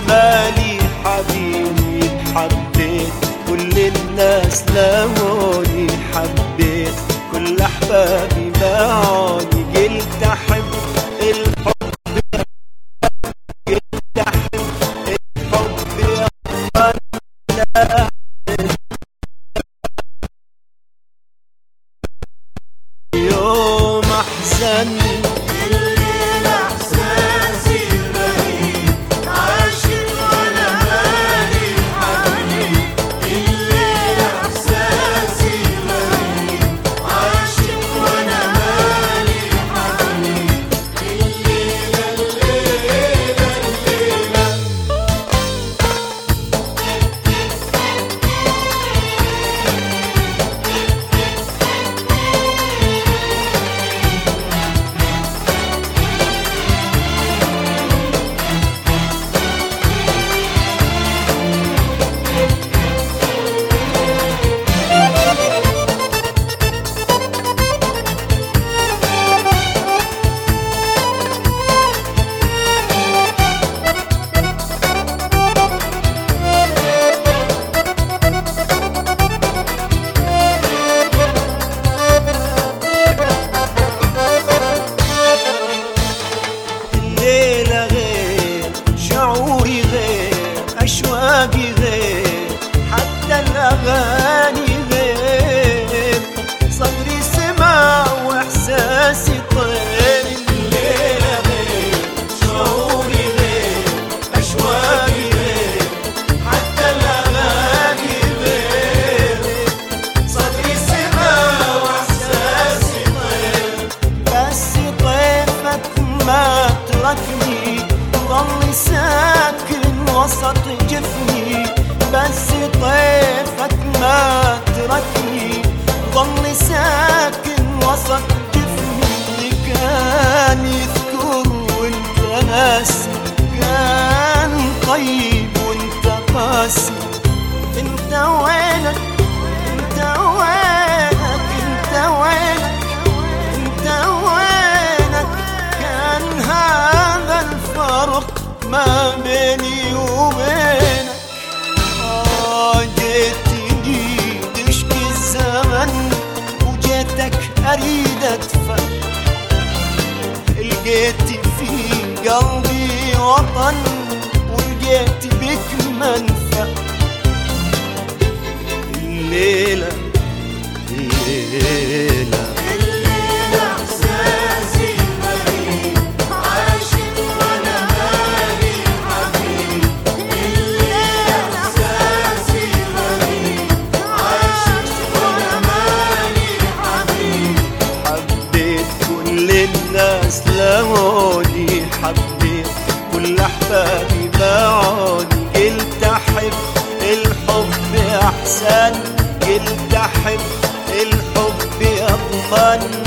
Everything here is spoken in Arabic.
مالي حبيبي حبيت كل الناس لموني، حبيت كل أحبابي باعوني، قلت أحب الحب قلت أحب الحب يا يوم أحزن أشواقي غير، حتى الأغاني غير، صدري سمع وإحساسي طير. الليلة غير، شعوري غير، أشواقي غير، حتى الأغاني غير، صدري سمع وإحساسي طير. بس طيفك ما تركني، ضل ساكن وسط جفني، بس طيفك ما تركني، ضل ساكن وسط جفني. كان يذكر وانت ناسي، كان طيب وانت قاسي، انت وينك انت وينك انت وينك انت وينك. كان هذا الفرق ما بيني وبينك. جيتني تشكي الزمن وجيتك أريد أدفع، لقيت في قلبي وطن ولقيت بك منفع. الليلة الليلة لموني، حبيت كل أحبابي باعوني، قلت أحب الحب أحسن، قلت أحب الحب أضمن.